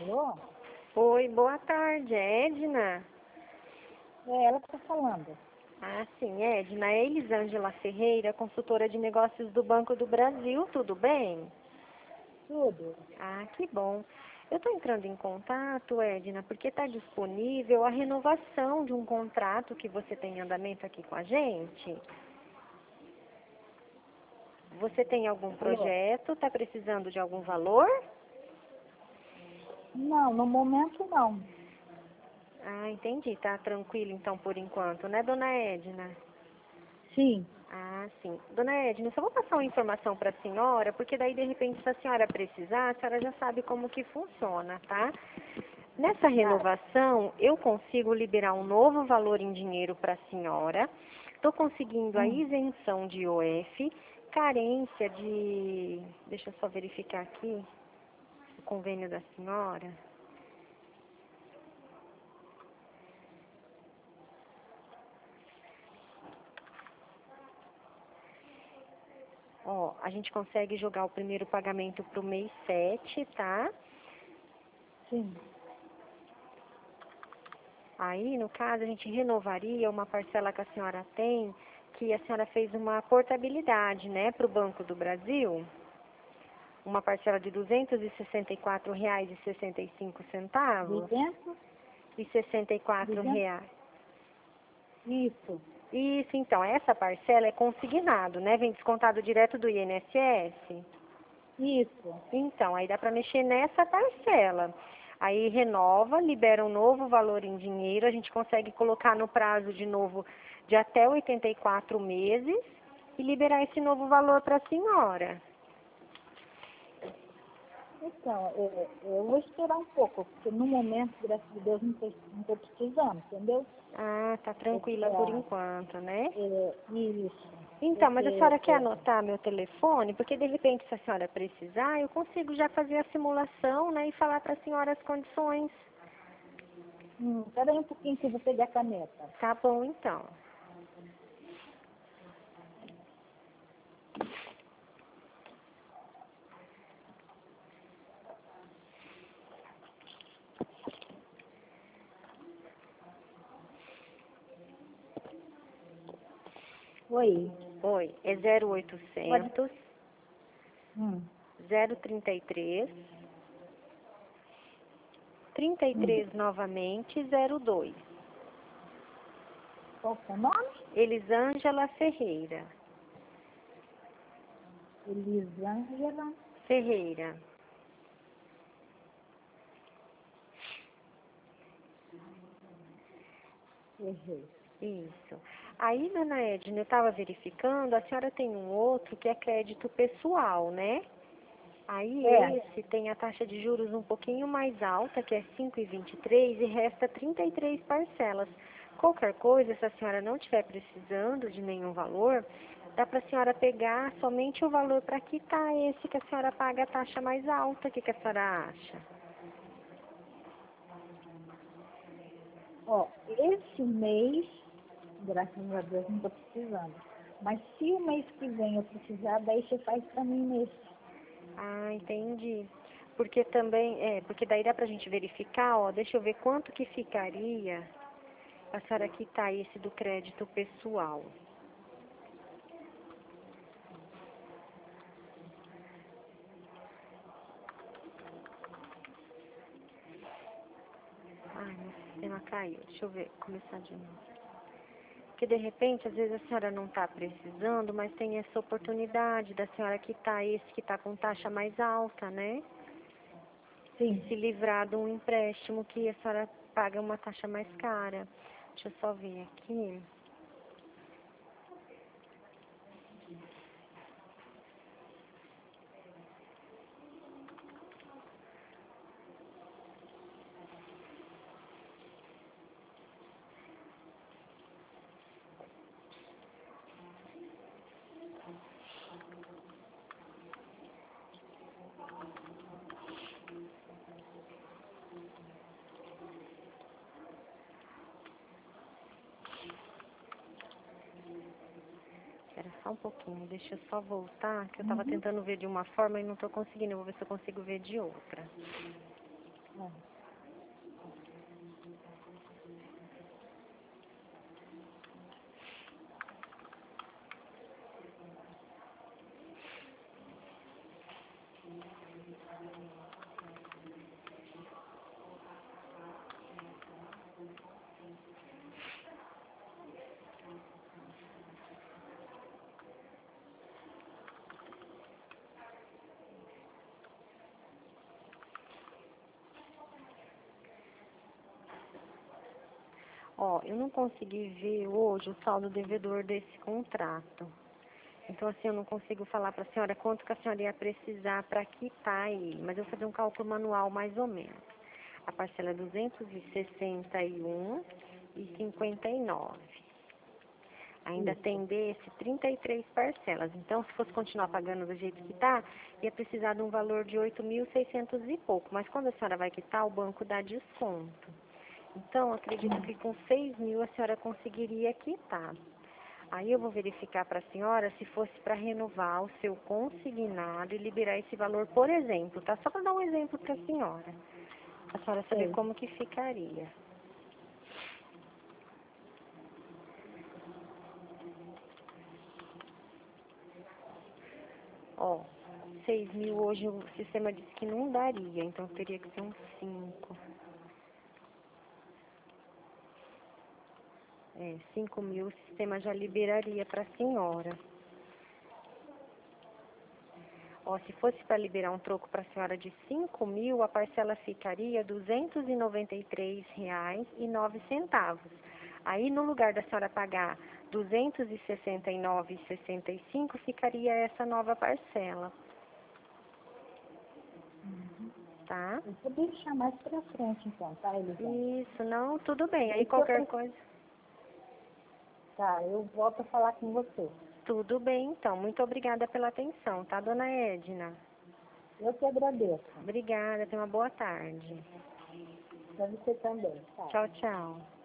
Alô? Oi, boa tarde, é Edna? É ela que está falando. Ah, sim, Edna, é Elisângela Ferreira, consultora de negócios do Banco do Brasil, tudo bem? Tudo. Ah, que bom. Eu estou entrando em contato, Edna, porque está disponível a renovação de um contrato que você tem em andamento aqui com a gente. Você tem algum Alô? projeto? Está precisando de algum valor? Não, no momento não. Ah, entendi. Tá tranquilo então por enquanto, né, dona Edna? Sim. Ah, sim. Dona Edna, eu só vou passar uma informação para a senhora, porque daí, de repente, se a senhora precisar, a senhora já sabe como que funciona, tá? Nessa Tá. renovação, eu consigo liberar um novo valor em dinheiro para a senhora. Estou conseguindo a Hum. isenção de IOF, carência de... Deixa eu só verificar aqui o convênio da senhora. Ó, a gente consegue jogar o primeiro pagamento para o mês 7, tá? Sim. Aí, no caso, a gente renovaria uma parcela que a senhora tem, que a senhora fez uma portabilidade, né, para o Banco do Brasil, uma parcela de R$ 264,65. 200? E 64 200? reais. Isso. Isso, então, essa parcela é consignado, né, vem descontado direto do INSS. Isso. Então, aí dá para mexer nessa parcela. Aí renova, libera um novo valor em dinheiro, a gente consegue colocar no prazo de novo de até 84 meses e liberar esse novo valor para a senhora. Então, eu vou esperar um pouco, porque no momento, graças a Deus, não estou precisando, entendeu? Ah, tá tranquila por enquanto, né? Isso. Então, mas a Porque, senhora quer anotar meu telefone? Porque de repente, se a senhora precisar, eu consigo já fazer a simulação, né, e falar para a senhora as condições. espera aí um pouquinho que eu vou pegar a caneta. Tá bom, então. Oi. Oi, é Pode. 0800 Hum. 033 Hum. 33 novamente 02. Qual que é o nome? Elisângela Ferreira. Elisângela Ferreira. Ferreira. Isso. Aí, dona Edna, eu estava verificando, a senhora tem um outro que é crédito pessoal, né? Aí É. esse tem a taxa de juros um pouquinho mais alta, que é 5,23 e resta 33 parcelas. Qualquer coisa, se a senhora não estiver precisando de nenhum valor, dá para a senhora pegar somente o valor para quitar esse que a senhora paga a taxa mais alta. O que a senhora acha? Ó, esse mês, graças a Deus, não estou precisando. Mas se o mês que vem eu precisar, daí você faz para mim nesse. Ah, entendi. Porque também, porque daí dá pra gente verificar, ó, deixa eu ver quanto que ficaria a senhora quitar esse do crédito pessoal. Ai, meu sistema caiu. Deixa eu ver, começar de novo. Porque de repente, às vezes a senhora não está precisando, mas tem essa oportunidade da senhora quitar esse que está com taxa mais alta, né? E Sim. se livrar de um empréstimo que a senhora paga uma taxa mais cara. Deixa eu só ver aqui. Espera só um pouquinho, deixa eu só voltar, que eu estava Uhum. tentando ver de uma forma e não estou conseguindo. Eu vou ver se eu consigo ver de outra. É. Ó, eu não consegui ver hoje o saldo devedor desse contrato. Então, assim, eu não consigo falar para a senhora quanto que a senhora ia precisar para quitar ele, mas eu vou fazer um cálculo manual mais ou menos. A parcela é 261,59. Ainda tem desse 33 parcelas. Então, se fosse continuar pagando do jeito que está, ia precisar de um valor de 8.600 e pouco. Mas quando a senhora vai quitar, o banco dá desconto. Então, acredito que com 6.000 a senhora conseguiria quitar. Aí eu vou verificar para a senhora se fosse para renovar o seu consignado e liberar esse valor, por exemplo, tá? Só para dar um exemplo para a senhora saber como que ficaria. Ó, 6.000 hoje o sistema disse que não daria, então teria que ser uns 5. 5.000 o sistema já liberaria para a senhora. Ó, se fosse para liberar um troco para a senhora de 5.000, a parcela ficaria R$ 293,09. Aí, no lugar da senhora pagar R$ 269,65, ficaria essa nova parcela. Tá? Eu vou deixar mais pra frente, então, tá, Elisane? Isso, não, tudo bem. Aí qualquer coisa... Tá, eu volto a falar com você. Tudo bem, então. Muito obrigada pela atenção, tá, dona Edna? Eu que agradeço. Obrigada, tenha uma boa tarde. Pra você também, tá? Tchau, tchau.